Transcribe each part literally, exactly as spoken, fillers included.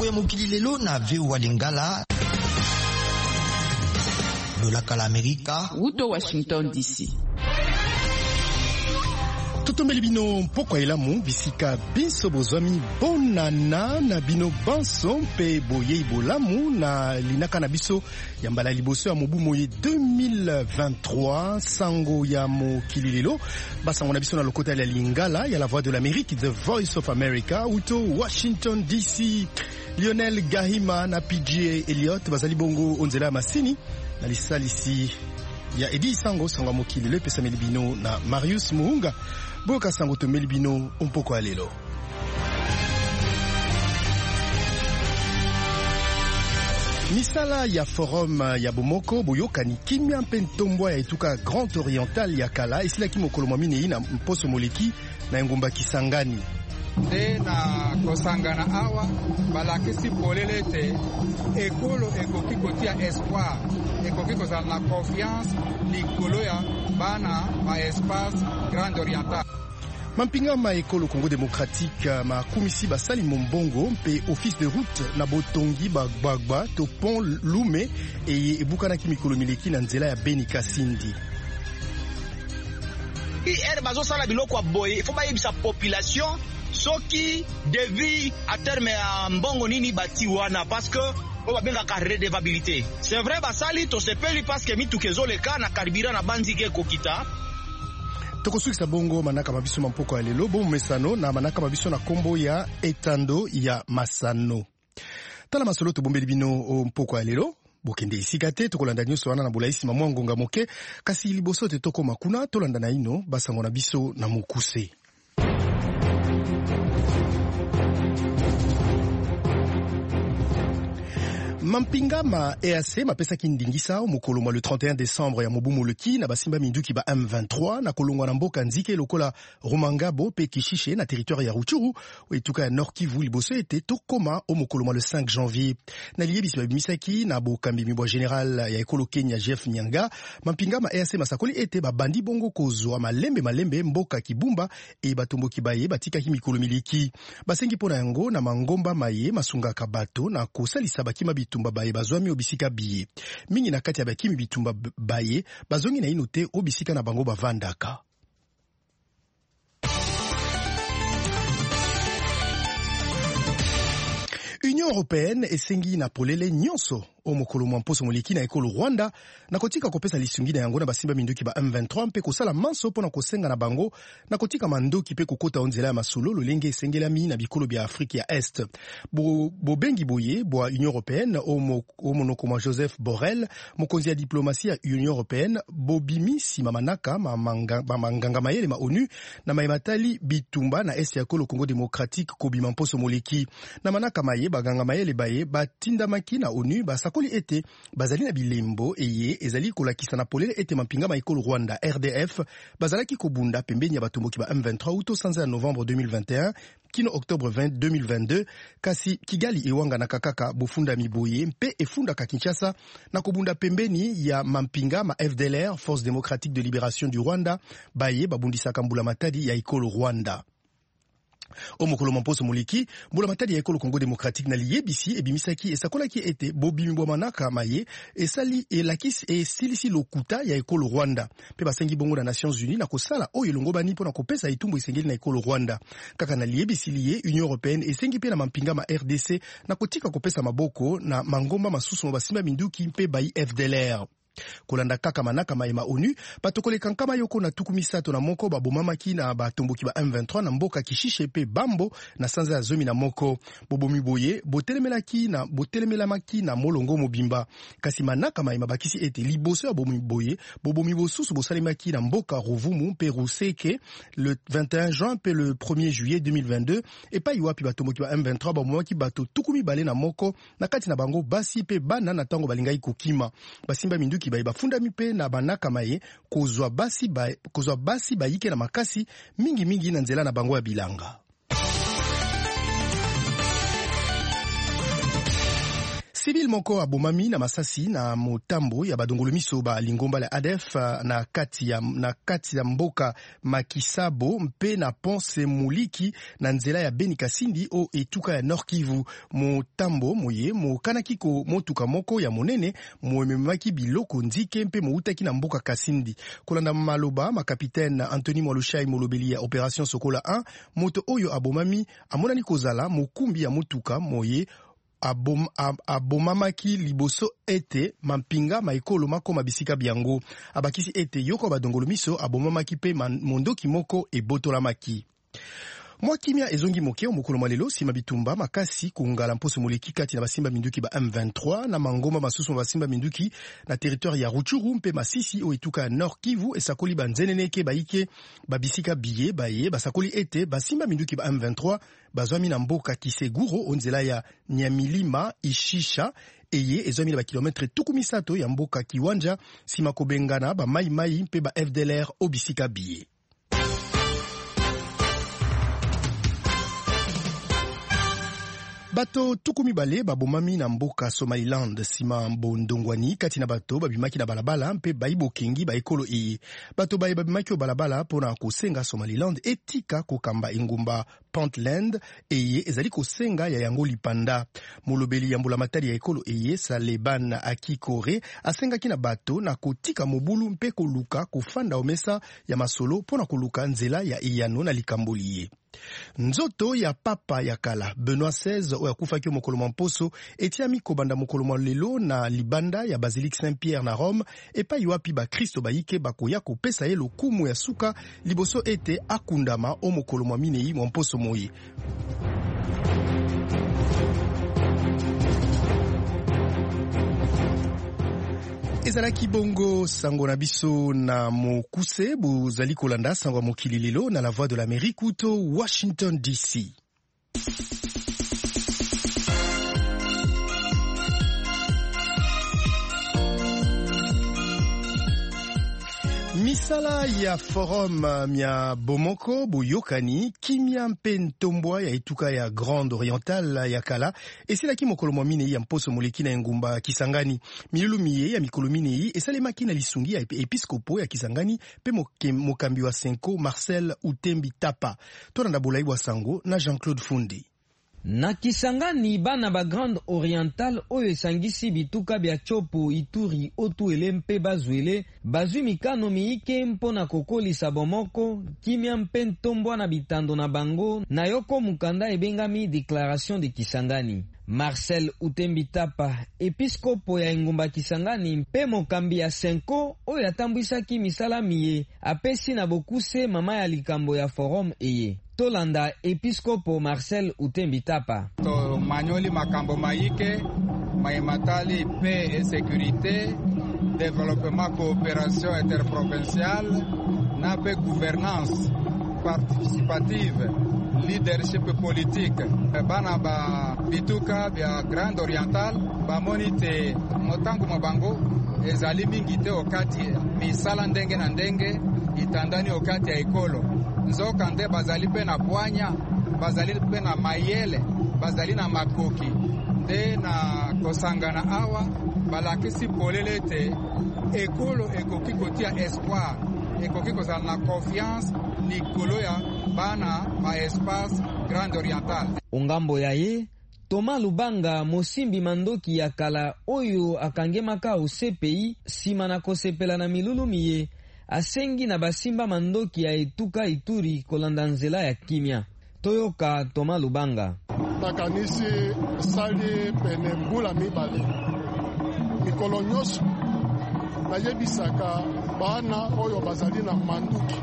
ya mokili lelo na V O A Lingala. Lolaka la Amerika. Uto Washington D C. Totombeli bino mpoko elamu bisika biso bozwami bonana na bino banso mpe boyei bolamu na linaka na biso ya mbala liboso ya mobu moye deux mille vingt-trois sango ya mokili lelo basango na biso na lokota ya Lingala ya la voix de l'Amérique, The Voice of America, uto Washington D C. Lionel Gahima na P J Elliot bazali bongo onzela masini na lisalisi ya Edi Sango sango mokili lelo pesa melibino na Marius Muhunga. Boka sango to melibino umpoko alelo. Misala ya forum ya bomoko boyokani kimia mpe ntombwa ya etuka Grand Oriental ya kala esilaki mokolo mwa minei na mposo moleki na engumba Kisangani. Nde na kosangana awa balakisi polele te ekolo ekoki kotia espoir ekoki kozala na confiance likolo ya bana ba espace Grand Oriental. Mampinga ma ekolo Congo démocratique makumisi basali mombongo mpe office de route na botongi bagbagba to pont Lume e ebukana ki mikolo mileki na nzela ya Beni Kasindi. ere bazo sala biloko boye faut ba yebisa population soki devi à terme ya mbongo nini bati wana parce que o ba benga ka redevabilité. C'est vrai basali to sepeli parce que mitukezo le kana karibira na banzike kokita. Tokosukisa bongo manaka mabiso mampoko ya lelo bo mesano na manaka mabiso na kombo ya etando ya masano. Tala masolo to bombeli bino mpoko ya lelo bokende isika te tokolanda nyonso wana na bolaisi mamwa ngonga moke kasi liboso te toko makuna tolanda na ino basango na biso na mukuse. Mampinga ma E A C mapesa kindingisa mokolo mwa le trente et un décembre ya mobu moleki na basimba minduki ba M vingt-trois na kolongwa na mboka nzike lokola Rumangabo pe Kishishe na territoire ya Rutshuru etuka ya Nord Kivu liboso ete tokoma o mokolo mwa le cinq janvier na liyebisi babimisaki na bokambi mibwa général ya ekolo Kenya Jeff Nyanga. Mampinga ma E A C masakoli ete babandi bongo kozwa malembe malembe mboka Kibumba e batomboki baye batikaki mikolo miliki basengi pona yango na mangomba maye masungaka bato na kosalisa bakima bitumba baye bazwami obisika biye mingi na kati ya bakimi bitumba baye bazongi na ino te obisika na bango bavandaka. Union européenne esengi na polele nyonso o mokolo mwa mposo moleki na ekolo Rwanda na kotika kopesa lisungi na yango na basimba minduki ba M vingt-trois mpe kosala manso pona kosenga na bango na kotika mandoki pe kokota onzela ya masolo lolenge esengelami na bikolo bya Afrique ya Est. Bo, bo bengi boye bwa Union européenne o, mo, o monoko mwa Joseph Borrell mokonzi ya diplomatie ya Union européenne bobimi sima manaka mamanganga mayele ma ONU na maimatali bitumba na Est ya kolo Congo démocratique kobima mposo moleki na manaka maye baganga mayele baye batindamaki na ONU basa koli ete bazali na bilembo eye ezali kolakisa na polele ete mampinga ma ekolo Rwanda R D F bazalaki kobunda pembeni ya batomboki ba M vingt-trois uto sanza ya novembre deux mille vingt et un kino octobre vingt deux mille vingt-deux kasi Kigali ewanga na kakaka bofunda miboye mpe efunda ka Kinshasa na kobunda pembeni ya mampinga ma F D L R Force démocratique de libération du Rwanda baye babundisaka mbula matadi ya ekolo Rwanda. O mokolo mamposo moleki mbula matadi ya ekolo Congo démocratique na liyebisi ebimisaki esakolaki ete bobimi bwa manaka maye esali elakisi esilisi lokuta ya ekolo Rwanda pe basengi bongo na Nations Unies na kosala oyo elongo bani mpona kopesa itumbu esengeli na ekolo Rwanda kaka na liyebisi liye Union européenne esengi pe na mampinga ma R D C na kotika kopesa maboko na mangomba masusu mabasimba minduki mpe bayi F D L R. Kolanda kaka manaka maema ONU patokole kankama yoko na tuku misato na moko babomamaki na batomboki ba M vingt-trois na mboka Kishishe pe Bambo na sanza ya zomi na moko bobomi boye botelemelaki na botelemelamaki na molongo mobimba kasi manaka maema bakisi ete liboso ya bobomi boye bobomi bosusu bosalemaki na mboka Ruvumu pe Ruseke le vingt et un juin pe le premier juillet deux mille vingt-deux et pa iwapi batomboki ba M vingt-trois babomamaki bato tukumi bale na moko na kati na bango basi pe bana na tango balingai kokima basimba minduki baye bafunda mipe na banaka maye kozwa basi baye kozwa basi bayike na makasi mingi mingi na nzela na bango ya bilanga. Civil moko abomami na masasi na motambo ya badongolo miso ba lingomba la A D F na kati ya na kati ya mboka Makisabo mpe na Ponce Muliki na nzela ya Beni Kasindi o etuka ya Nord Kivu. Motambo moye mo kanakiko motuka moko ya monene moememaki biloko nzike mpe moutaki na mboka Kasindi. Kolanda maloba makapitaine Anthony Mwalushai molobeli ya Operation Sokola un, moto oyo abomami amonani kozala mokumbi ya motuka moye Abom, ab, abomamaki liboso ete mampinga maekolo makoma bisika biango. Abakisi ete yoko badongolo miso abomamaki pe mondoki moko ebotolamaki. Mwa kimia ezongi moke omukolo malelo sima bitumba makasi kungala mposo moleki kati na basimba minduki ba M vingt-trois na mangoma masusu basimba minduki na territoire ya Ruchuru mpe Masisi o etuka ya Nord Kivu esakoli banzeneneke baike babisika biye baye basakoli ete basimba minduki ba M vingt-trois bazwami na mboka Kiseguro onzela ya Nyamilima Ishisha eye ezwami na ba kilometre tukumi sato ya mboka Kiwanja sima kobengana ba mai mai mpe ba F D L R obisika biye. Bato tukumi bale babomami na mboka Somaliland sima mbondongwani kati na bato babimaki na balabala mpe baibo kengi ba ekolo iyi. Bato baye babimaki o balabala pona kosenga Somaliland etika kokamba engumba Puntland eye ezali kosenga ya yango lipanda. Molobeli ya mbula matari ya ekolo eye Saleban Akikore asenga kina bato na kotika mobulu mpe koluka kofanda omesa ya masolo pona koluka nzela ya iyano na likamboliye. Nzoto ya papa ya kala Benoît seize oya kufaki mokolo mposo etiami kobanda mokolo lelo na libanda ya Basilique Saint-Pierre na Rome epa yuapi ba Kristo baike bakoya kopesa ye lokumu ya suka liboso ete akundama o mokolo mwa minei mposo moyi. Ezalaki bongo sango na biso na mokuse bozali kolanda sango mokili lelo na la voix de l'Amérique uto Washington D C. Misala ya forum mia bomoko boyokani kimia mpe ntombwa ya etuka ya Grande Orientale ya kala esilaki mokolo mwa minei ya mposo moleki na engumba Kisangani. Milulu miye ya mikolo minei esalemaki na lisungi ya episkopo ya Kisangani pe mokambi wa Senko Marcel Utembi Tapa. Tolanda bolai wa sango na Jean-Claude Fundi. Na Kisangani bana ba Grande Orientale oyo esangisi bituka bya Chopo, Ituri, Otuele mpe Bazwele bazwi mikano miike mpona kokolisa bomoko kimia mpe ntombwa na bitando na bango na yoko mukanda ebengami Déclaration de Kisangani. Marcel Utembi Tapa, episkopo ya engumba Kisangani mpe mokambi ya Senko oyo atambwisaki misala miye apesi na bokuse mama ya likambo ya forum eye. Tolanda episkopo Marcel Utembi Tapa. To manyoli makambo maike, maimatali paix et sécurité, développement coopération interprovinciale, na pe gouvernance participative, leadership politique. Bana ba bituka bya Grande Orientale ba monite motangu mabango ezali mingi te okati misala ndenge na ndenge itandani okati ya ekolo. Nzoka nde bazali pe na bwanya, bazali pe na mayele, bazali na makoki nde na kosangana awa balakisi polele te ekolo ekoki kotia espoir, ekoki kozala na confiance likolo ya bana ba espace Grande Orientale. Ongambo ya ye Thomas Lubanga mosimbi mandoki ya kala oyo akangemaka o C P I sima na kosepela na milulu miye asengi na basimba mandoki ya etuka Ituri kolanda nzela ya kimia. Toyoka Thomas Lubanga. Nakanisi sali pene mbula mibale mikolo nyonso nayebisaka bana oyo bazali na manduki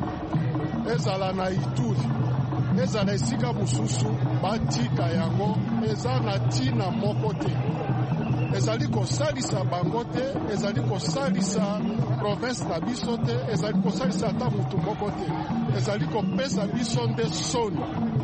ezala na Ituri ezala esika mususu batika yango eza na tina moko te, ezali kosalisa bango te, ezali kosalisa province na biso te, ezali kosalisa ata mutu moko te, ezali kopesa biso nde soni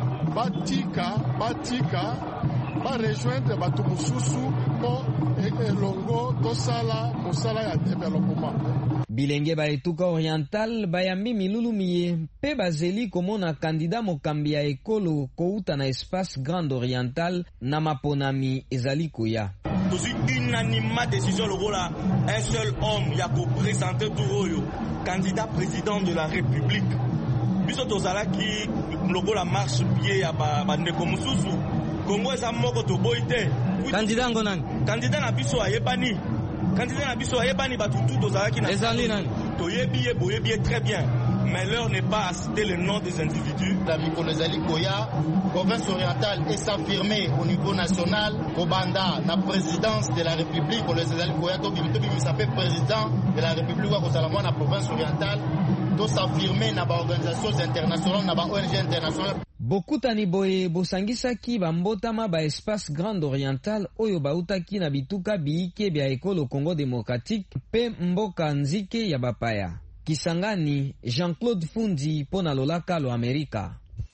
batika batika ba rejoindre batu mususu po elongo tosala musala ya development. Bilenge ba etuka oriental bayambi milulu miye pe bazeli komona kandida mokambi ya ekolo kouta na espace Grande Orientale na maponami ezali koya. tozi unanimement décision le rôle à un seul homme ya ko présenter Touroyo candidat président de la République. Biso tozala ki logo la marche pied ya ba ndeko mususu Congo eza moko to boite candidat ngonan candidat na biso ayebani candidat na biso ayebani batutu tozala ki na ezali nan to yebi boyebi très bien. Mais l'heure n'est pas à citer le nom des individus. La Mikolozali Koya, province orientale, et s'affirmer au niveau national, au Banda, la présidence de la République, Kolozali Koya, to bimito s'appelle président de la République, au Salamon, la province orientale, to s'affirmer dans les organisations internationales, dans les O N G internationales. Bokutani boye bosangisaki bambotama ba espace Grande Orientale oyo bautaki na bituka biike bya ekolo Congo démocratique pe mboka nzike ya bapaya. Kisangani, Jean-Claude Fundi pona lolaka lo Amerika.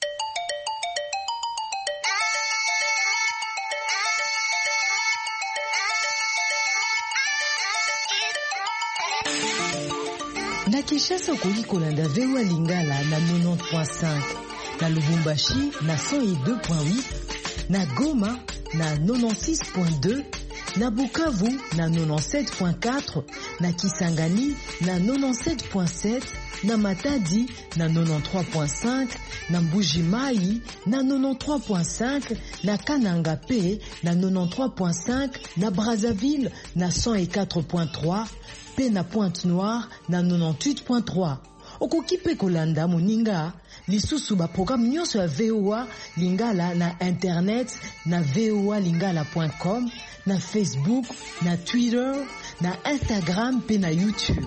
Na Kinshasa okoki kolanda V O A Lingala na quatre-vingt-dix point cinq, na Lubumbashi na cent deux point huit, na Goma na quatre-vingt-six point deux, na Bukavu na quatre-vingt-dix-sept point quatre, na Kisangani na quatre-vingt-dix-sept point sept, na Matadi na quatre-vingt-treize point cinq, na Mbuji-Mayi na quatre-vingt-treize point cinq, na Kananga P na quatre-vingt-treize point cinq, na Brazzaville na cent quatre point trois, pe na Pointe-Noire na quatre-vingt-dix-huit point trois. Okoki pe kolanda moninga lisusu ba programme nyonso ya V O A Lingala na internet na v o a lingala point com, na Facebook, na Twitter, na Instagram pe na YouTube.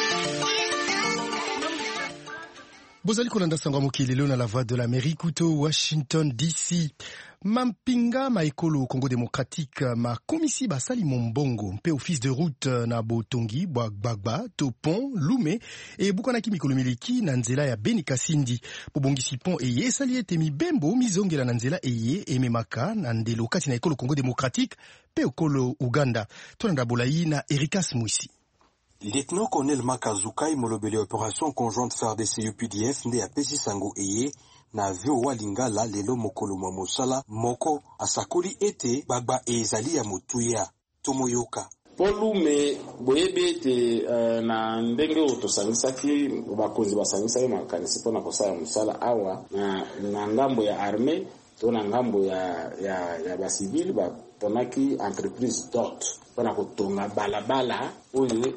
Bozali kolanda sango mokili lelo na la voix de l'Amérique uto Washington D C. Mampinga maekolo Congo démocratique ma komisi basali mombongo mpe office de route na Botongi Gbagba to pont Lume e bukanaki mikolo miliki na nzela ya Beni Kasindi pobongisi pont eye esali ete mibembo mizongela na nzela eye ememaka na ndelo kati na ekolo Congo démocratique pe okolo Uganda. Tonanda Bolayi na Erikas Mwisi. Lieutenant-colonel Makazukai molobeli opération conjointe F A R D C U P D F nde apesi sango eye na V O A Lingala lelo mokolo mwa mosala moko asakoli ete Gbagba ezali ya motuya tomoyoka. Polume boyebi ete uh, na ndenge otosangisaki bakonzi basangisaki makanisi mpona kosala mosala awa na, na ngambo ya armée to na ngambo ya, ya, ya basivile baponaki entreprise D O T mpona kotonga balabala oyo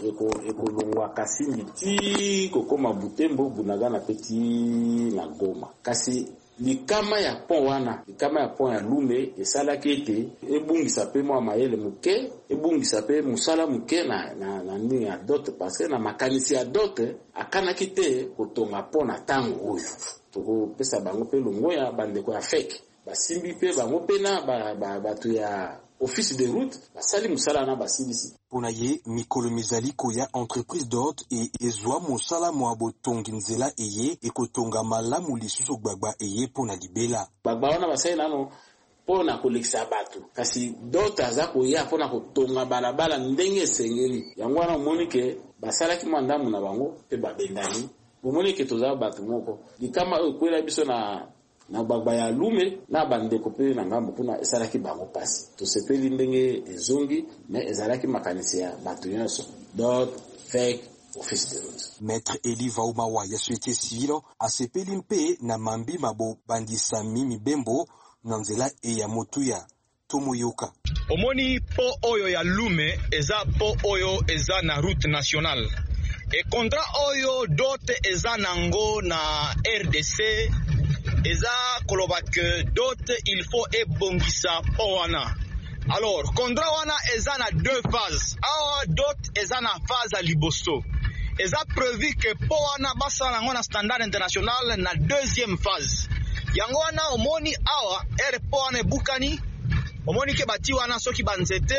ekolongwa Kasindi ti kokoma Butembo Bunagana pe ti na Goma. Kasi likama ya pont wana likama ya pont ya Lume esalaki ete ebungisa pe mwa mayele muke ebungisa pe musala muke na na, na nini ya D O T parce que na makanisi ya D O T akanaki te kotonga pont na tango oyo tokopesa bango pe longoya bandeko ya fake basimbi pe bango pe na bato ya office de route basali musala na basilisi pona ye mikolo mizali koya entreprise D O T e ezwa mosala mwa botongi nzela eye ekotonga malamu lisusu Gbagba eye pona libela Gbagba wana basali nano pona kolekisa bato kasi D O T aza koya pona kotonga balabala ndenge esengeli yango wana omoni ke basalaki mandamu na bango pe babendani omoni ke toza bato moko likama oyo kwela biso na na Gbagba ya Lume na bandeko pe na ngambo pona esalaki bango pasi tosepeli ndenge ezongi mais ezalaki makanisi ya bato nyonso D O T fake office de route. Maître Eli Vaumawa ya société civile asepeli mpe na mambi mabo bandisa mimi bembo na nzela e ya motuya tomoyoka. Omoni po oyo ya Lume eza po oyo eza na route nationale e kontra oyo dote eza nango na R D C eza koloba que dote il faut ebongisa po wana. Alors kontra wana eza na deux phases. Awa dote eza na phase a liboso. Eza prévu que po wana basa nango na standard international na deuxième phase. Yango wana omoni awa ere po wana bukani omoni ke bati wana soki banzete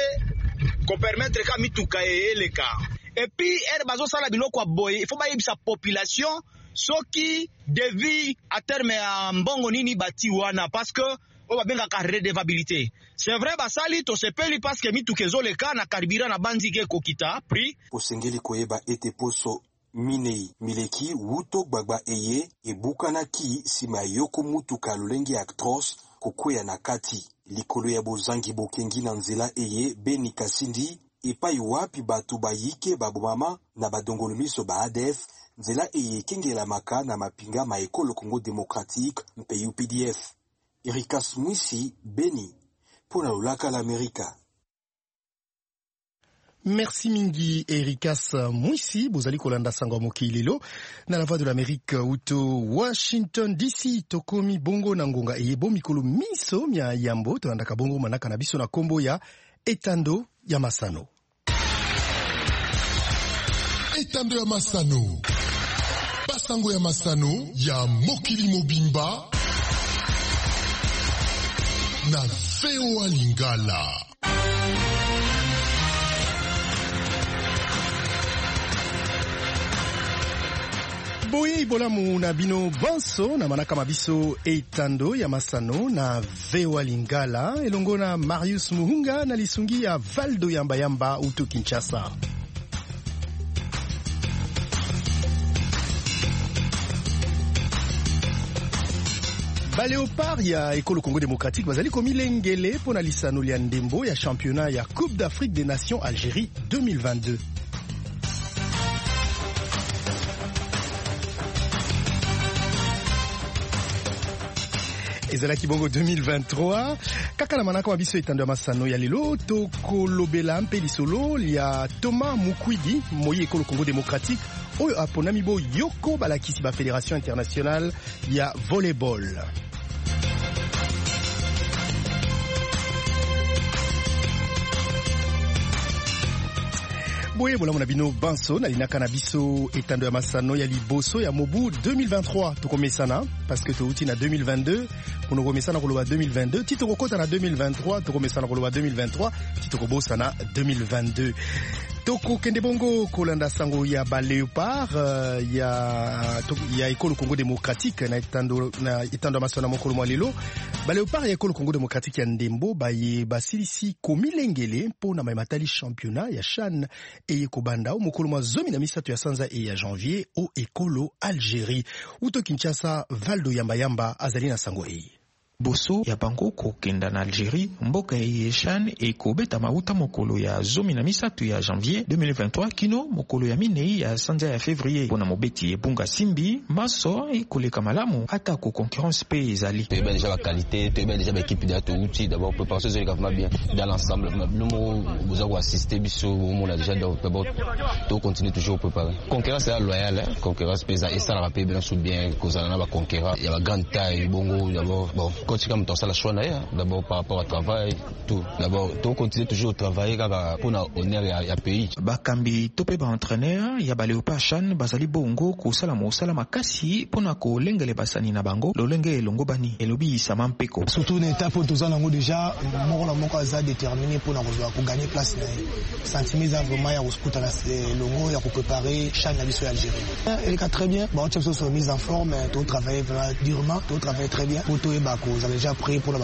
ko permettre ka mituka eleka. Et puis ere bazo sala biloko boy il faut ba yebisa population soki devi à terme ya mbongo nini bati wana parce que o ba benga ka redevabilité. C'est vrai basali to sepeli parce que mituka ezoleka na karibira na banzi ke kokita prix posengeli koyeba ete poso minei mileki wuto Gbagba eye ebukana ki sima yoko mutuka lolenge actros kokwea na kati likolo ya bozangi bokengi na nzela eye Beni Kasindi epai wapi batu bayike babomama na badongolo miso ba A D F nzela eye kengela maka na mapinga ma ekolo Congo Démocratique mpe U P D F. Erikas Mwisi, Beni, pour la Lulaka l'América. Merci mingi Erikas Mwisi, bozali kolanda sango mokili lelo na la voix de l'Amérique uto Washington D C tokomi bongo na ngonga eyebo mikolo miso mya yambo tolandaka bongo manaka na biso na kombo ya Etando ya Masano. Etando ya Masano. Basango ya Masano ya mokili mobimba na V O A Lingala. Boye ibolamu na bino banso na manaka mabiso Etando ya Masano na V O A Lingala elongo na Marius Muhunga na lisungi ya Valdo Yamba Yamba uto Kinshasa. Ba Léopard ya Ekolo Congo Démocratique bazali komilengele pona lisano ya ndembo ya championnat ya Coupe d'Afrique des Nations Algérie deux mille vingt-deux. Ezalaki bongo deux mille vingt-trois kaka na manaka mabiso Etando ya Masano ya lelo tokolobela mpe lisolo ya Thomas Mukwidi moyi Ekolo Congo Démocratique oyo aponami bo yoko balakisi ba Fédération Internationale ya Volleyball. Boye bola mona bino banso na linaka na biso Etando ya Masano ya liboso ya mobu deux mille vingt-trois tokomesana parce que touti na deux mille vingt-deux pour komesana koloba deux mille vingt-deux tito kokota na deux mille vingt-trois tokomesana koloba deux mille vingt-trois tito kobosana deux mille vingt-deux. Toko kende bongo kolanda sango ya ba Léopard uh, ya to, ya Ekolo Congo Démocratique na Etando na Etando ya Masano mokolo mwalelo ba Léopard ya Ekolo Congo Démocratique ya ndembo baye basilisi komilengele mpona mamatali championnat ya CHAN eye kobanda mokolo mwa zomi na misato ya sanza e ya janvier o Ekolo Algérie uto Kinshasa. Valdo Yamba Yamba azali na sango eye boso ya bango kokenda na Algérie mboka ya CHAN e kobeta mauta mokolo ya zomi na misato ya janvier deux mille vingt-trois kino mokolo ya minei ya sanza ya février pona mobeti ebunga simbi maso e koleka malamu ata ko concurrence pe ezali tu déjà la qualité tu déjà l'équipe de to outil d'abord préparation c'est vraiment bien dans l'ensemble le mot vous avez assisté biso on a déjà d'abord to continue toujours préparer concurrence est loyale concurrence pesa et ça la rappelle bien sous bien kozana ba concurrent il y a la grande taille bongo d'abord bon quand comme dans ça la choix d'abord par rapport au travail tout d'abord tout continuer toujours travailler pour na honneur ya pays bakambi tope ba entraîneur ya ba Léopard CHAN bazali bongo ko sala mo sala makasi pona ko lengele basani na bango lolenge elongo bani elobi sama mpeko surtout une étape où tous en ango déjà moko la moko za déterminé pour na ko gagner place na sentiment vraiment ya kuskuta na longo ya ko préparer CHAN na biso ya Algérie et très bien bon tu as sur mise en forme tout travailler durement tout travailler très bien pour tout et bako vous avez déjà prêt pour la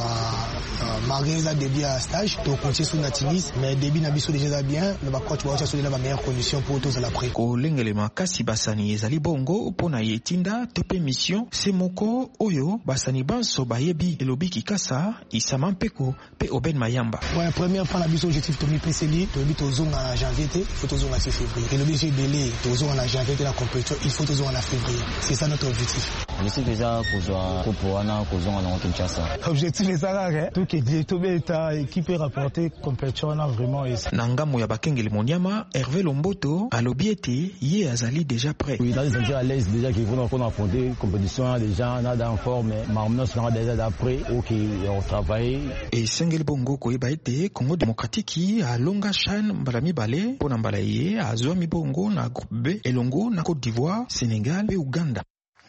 mariage début à stage to continuer sur Natinis mais début na biso déjà bien le coach va sur la meilleure condition pour tous à l'après ko lengele makasi basani ezali bongo pona yetinda tope mission semoko oyo basani banso bayebi elobi kikasa isama mpeko pe Oben Mayamba ouais première fois na biso objectif to mi peseli to bi to zonga en janvier te il faut to zonga en février et l'objectif délai to zonga en janvier la compétition il faut to zonga en février c'est ça notre objectif je sais déjà kozwa kopoana kozonga na Kinshasa objectif est ça là tout que dit to beta équipe rapporter compétition na vraiment ici nangamo ya bakengeli moniama Hervé Lomboto alobi ete ye azali déjà prêt oui dans sentir à l'aise déjà qu'ils vont encore affronter compétition déjà nada en forme mais maintenant sera déjà d'après OK on travaille et sengeli bongo ko yeba ete Congo Démocratique a longa CHAN mbala mibale pona mbala ye azwa mibongo na groupe B elongo na Côte d'Ivoire Sénégal et Uganda.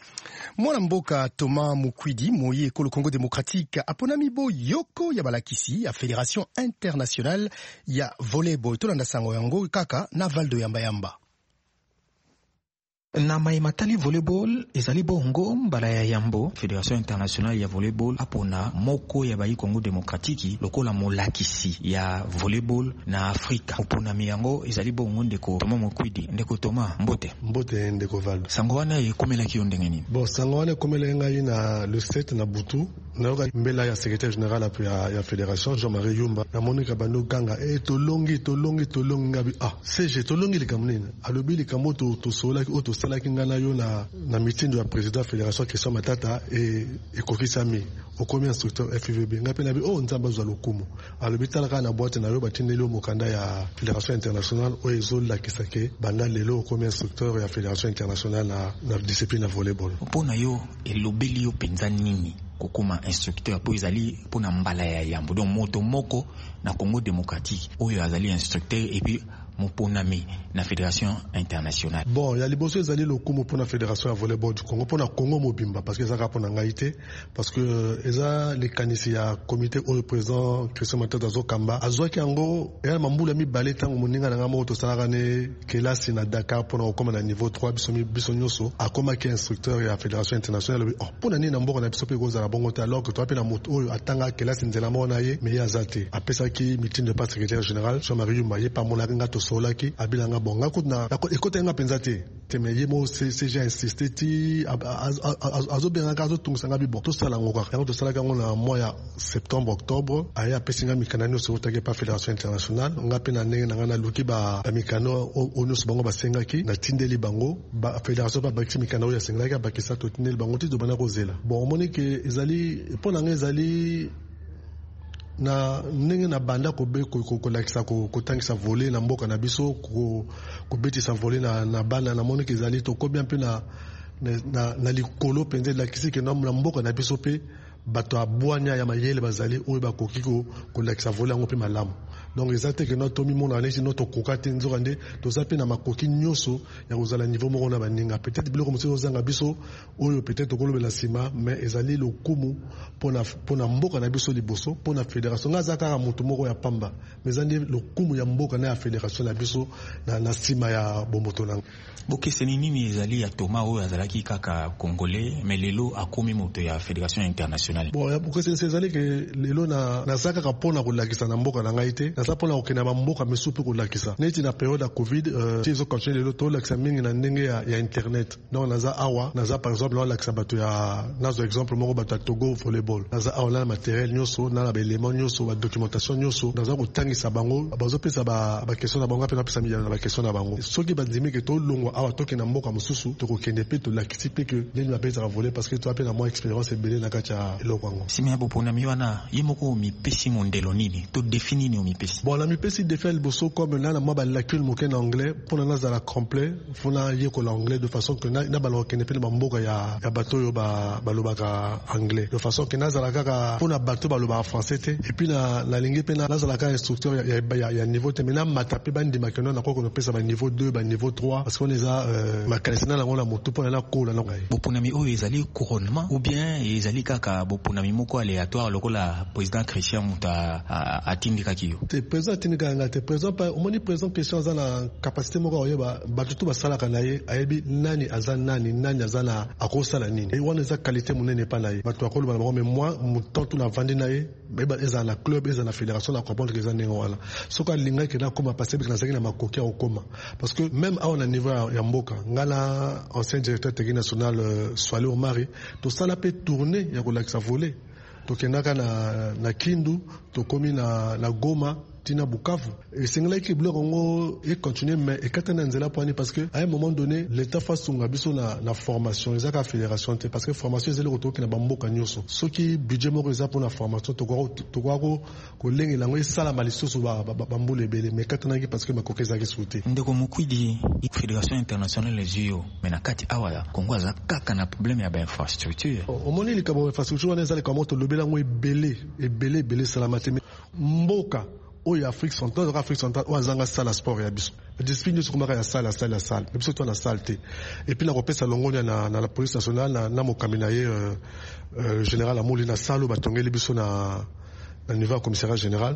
Mwana mboka Thomas Mukwidi moyi Ekolo Congo Démocratique aponami bo yoko ya balakisi ya Fédération Internationale ya Volleyball tolanda sango yango kaka na Valdo Yamba Yamba. na maimatali volleyball ezali bongo mbala ya yambo Fédération internationale ya volleyball apona moko ya bayi Congo démocratique lokola molakisi ya volleyball na Afrika opona miyango ezali bongo ndeko Toma Mokwidi ndeko Toma mbote mbote ndeko Valdo sango wana ekomela ki ndenge nini bon sango wana ekomela ngai na le sept na butu na yoka mbela ya secrétaire général apu ya, ya fédération Jean-Marie Yumba na monika bando kanga e tolongi tolongi tolongi ngabi ah c'est tolongi likamnina alobi likambo to to sola ki auto sala ki ngana yo na na meeting de la président fédération Christian Matata et et Kofi Sami au commis instructeur F V B ngapi na bi oh nzamba zwa lokumu alobi talaka na boîte na yo batindeli o mokanda ya fédération internationale o ezol la kisake banda lelo au commis instructeur ya fédération internationale na na discipline ya volleyball pona yo elobeli yo penza nini kokoma instructeur po ezali pona mbala ya yambo donc moto moko na Congo démocratique oyo azali instructeur et puis moponami na fédération internationale. Bon, il y a les bosses ezali lokumu pour la fédération de volleyball du Congo pour na Congo mobimba parce que ça rapporte na ngaité parce que eza les kanisi ya comité au président Christian Matata Zokamba azwaki yango ya mambula mi baleta ngomuninga na ngamo to salaka ne kelasi na Dakar pour na koma na niveau trois bisomi bisonyoso akoma ki instructeur ya fédération internationale oh pour na ni na mboko na biso pe goza la bongo alors que toi pe na moto oyo atanga kelasi nzela mona ye mais ya zate apesa ki meeting de pas secrétaire général Jean-Marie Yumba ye pa mona nga to solaki abilanga bonga kutna ekota nga penzate teme yemo c'est j'ai insisté ti azo benga kazo tungsanga bi bon to sala ngoka yango to sala kango na mois ya septembre octobre aya pesinga mikanano so take pa fédération internationale nga pe na ndenge na ngana luki ba mikano onu so bango basengaki na tindeli bango ba fédération ba bakisi mikano ya sengaki ba kisa to tindeli bango ti do bana kozela bon moni ke ezali pona nga ezali na ndenge na banda ko be ko ko lakisa ko kotangisa voler na mboka na biso ko ko betisa voler na na bana na moni kezali to ko bien pe na na na likolo penze lakisi ke na mboka na biso pe bato abwanya ya mayele bazali oyo bakoki ko ko lakisa voler ngo pe malamu donc ezate que notre tomi mona nesi notre kokate nzorande to zape na makoki nyoso ya kozala niveau moko na baninga peut-être biloko mosi ozanga biso oyo peut-être kolobela sima mais ezali lokumu pona pona mboka na biso liboso pona fédération ngaza kaka moto moko ya pamba mais ezali lokumu ya mboka na ya fédération na biso na na sima ya bomboto nanga bokeseni nini ezali ya Toma oyo azalaki kaka congolais mais lelo akomi moto ya fédération internationale bon ya bokeseni ezali ke lelo na na zaka ka pona kolakisa na mboka na ngaite na sapona okena mboka mesupe kolakisa neti na période ya covid euh tizo continuer lelo to lakisa mingi na ndenge ya, ya internet donc naza awa naza par exemple on lakisa bato ya nazo exemple moko bato ya Togo volleyball naza awa na matériel nyoso na ba élément nyoso ba documentation nyoso naza kotangisa bango bazo pesa ba ba question na bango pe na pesa mi na ba question na bango soki bandimi ke to longwa awa toke na mboka mosusu to kokende pe to lakisi pe que nini ba pesa voler parce que to apena moi expérience ebele na kacha eloko ngo simi ya bopona mi wana yimoko mi pesi mondelo nini to définir ni mi pesi bon la mi pesi défait le bosso comme là na moi ba lacune moken anglais pour na za la complet pour na yeko l'anglais de façon que na na ba lokene pe na mboka ya ya bato yo ba ba lobaka anglais de façon que na za la kaka pour na bato ba lobaka français te et puis na la lingue pe na za la kaka instructeur ya ya ya niveau te maintenant matape ba ndima que na ko ko pesa ba niveau deux ba niveau trois parce qu'on les a makanisana na ngona moto pour na kola na ngai bopunami oyo ezali couronnement ou bien ezali kaka bopunami moko aléatoire lokola président Christian Muta atindika kiyo te président atindika nga te président pa omoni président Christian azana capacité moko oyeba batutu basala kana ye ayebi nani azana nani nani azana akosala nini et wana za qualité munene pa na ye batu akolo ba mais moi mutantu na vandi na ye beba ezana club ezana fédération na comprendre que ezana ngwana soka linga ke na koma passer na sakina makoki okoma parce que même à on a niveau ya mboka ngala ancien directeur technique national euh, Swale Omari to sala pe tourner ya ko lakisa voler to kenaka na na Kindu to komi na na Goma tina Bukavu et c'est là que bloc ngo et continuer mais et katana nzela poani parce que à un moment donné l'état face sunga biso na na formation ezaka fédération te parce que formation ezeli kotoki na bamboka nyoso soki budget moko eza pour la formation to ko to ko ko lengi lango esala malisusu ba bambule ebele mais katana ki parce que makoke ezaki souté ndeko Mukwidi fédération internationale les U O mais na kati awa Congo aza kaka na problème ya ba infrastructure au moni likabo infrastructure wana ezali comme to lobela ngo ebele ebele ebele salamate mboka oyo Afrique centrale Afrique centrale o azanga sala sport ya biso discipline sur komaka ya sala sala sala mais biso to na salte et puis na kopesa longonia na na la police nationale na na mokamina ye euh, euh, général Amoli na salo batongeli biso na na niveau commissariat général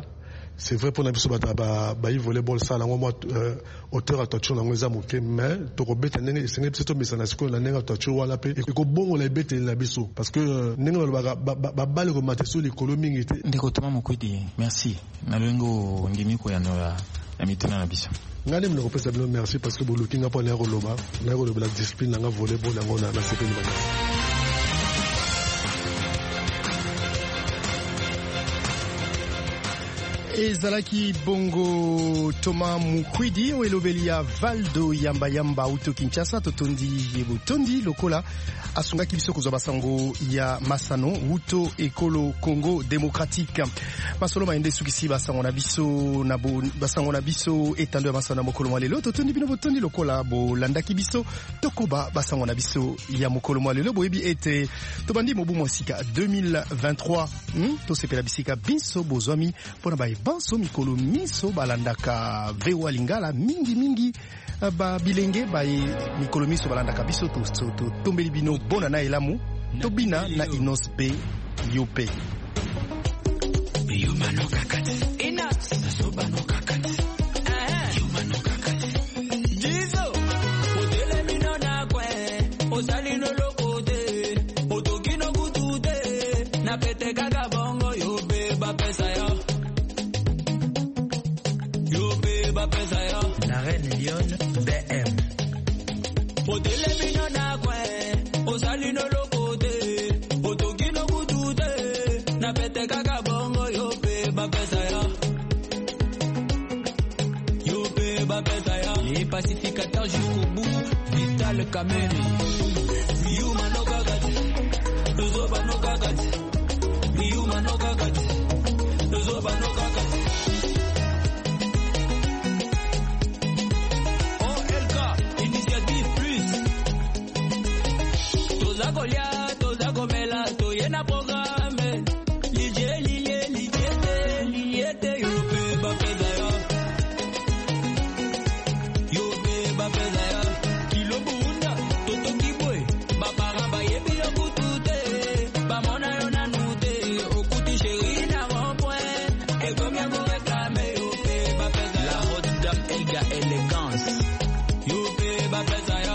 c'est vrai pour biso bata ba ba volleyball ça là moi auteur attention na ngeza moke mais to ko beta ndenge esenge biso to misana siko na ndenge attention wala pe e ko bongo la beta la biso parce que ndenge ba ba bale ko mateso likolo mingi te ndeko toma mokwedi merci na lengo ngimi ko ya no ya mituna na biso ngane mlo kopesa bino merci parce que boluki nga po na ko loba na ko loba la discipline nga volleyball nga na na sepeli ba ezalaki bongo Thomas Mukwidi oyo elobeli ya Valdo Yamba Yamba auto Kinshasa totondi yebotondi lokola asungaki biso kozwa basango ya masano wuto ekolo Congo démocratique masolo maende sukisi basango na biso na basango na biso etando ya masano mokolo mwa lelo totondi bino botondi lokola bolandaki biso tokoba basango na biso ya mokolo mwa lelo boyebi ete tobandi mobu mosika deux mille vingt-trois hmm? tosepela bisika biso bozwami mpona baye banso mikolo miso balandaka V O A Lingala mingi mingi ba bilenge ba mikolo miso balandaka biso to to tombeli bino bona na elamu tobina na inospe yope yumano kakati inax sobano kakati eh yumano kakati jizo odele mino na kwe osali no lokote otokino kutude na pete kaga bongo yope ba pesa yo la reine Lyon B M Odele bino na kwe osali no lokote otokino kutude na pete kaka bongo yope ba pesa ya yope ba pesa ya les pacificateurs jusqu'au bout Vital Kameni Yuma no kakati Zoba no kakati Yuma no kakati Zoba no kakati Golia, toza gomela, toyena programme. Liye, liye, liye, liye, yope ba pesa ya. Yope ba pesa ya. Kilo bunda, toto kibwe. Ba paraba yebi yo kutute. Ba mona yo nanute. Okuti chéri na rond-point. Et combien vous réclamez, yope ba pesa ya. La haute dame, Elga élégance. Yope ba pesa ya.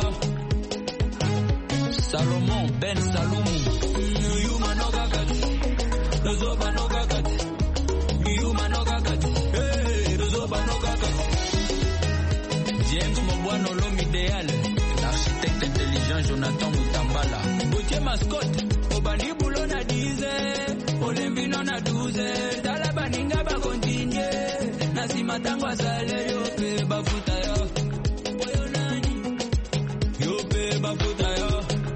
Salomon Ben Saloumou Yuma no kakati Zoba no kakati Yuma no kakati Hey Zoba no kakati James Mobwano l'homme idéal l'architecte intelligent Jonathan Mutambala Gauthier Mascotte Obani Boulo na dize Olembi no na douze Dala baninga ba continue Nasi matangwa sale yope bafuta yo Oyo nani Yope bafuta yo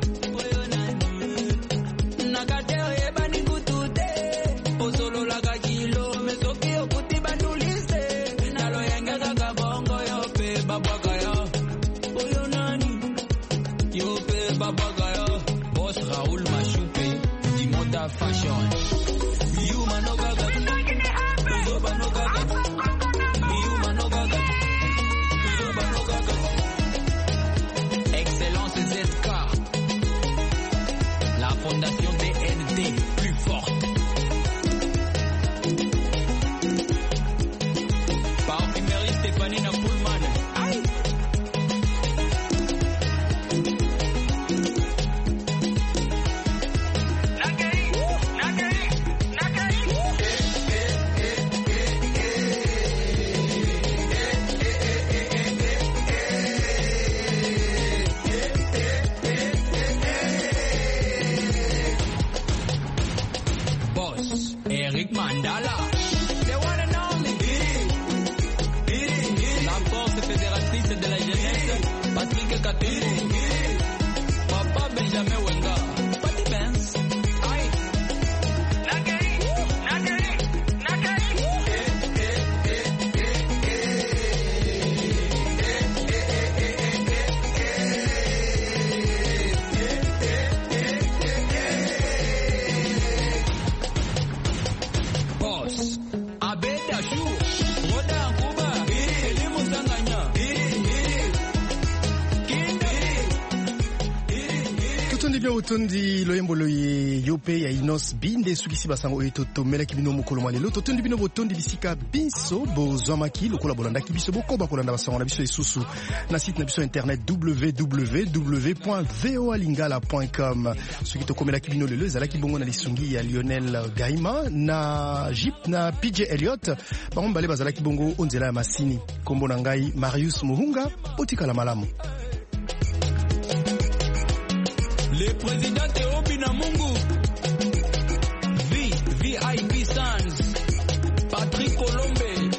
Fashion. Yuma no kakati. Zoba no kakati. Yuma no kakati. Zoba no kakati. Excellence Z K. La fondation D N D plus forte. Parfumerie Stéphanie Napoulman. Aïe. Eric Mandala, the one and only. La force fédératrice de la jeunesse, Patrick Katiri. Papa Benjamin Wenga, Patty Benz. Aïe. Nakari, Nakari, Nakari. Boss. botondi bien botondi loyembo loye yope ya Inos Binde sukisi basango eto tomela kibino mokolo malelo totondi bino botondi bisika biso bozwamaki lokola bolanda kibiso bokoba kolanda basango na biso esusu na site na biso internet w w w point voa lingala point com suki to komela kibino lelo ezalaki bongo na lisungi ya Lionel Gaima na Jeep na P J Elliott bango mbale bazalaki bongo onzela ya masini kombo na ngai Marius Muhunga otikala malamu. Le président Théobi Namungu, V, V I P Sans, Patrick Colombe,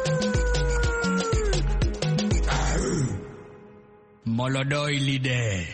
Molodoi leader.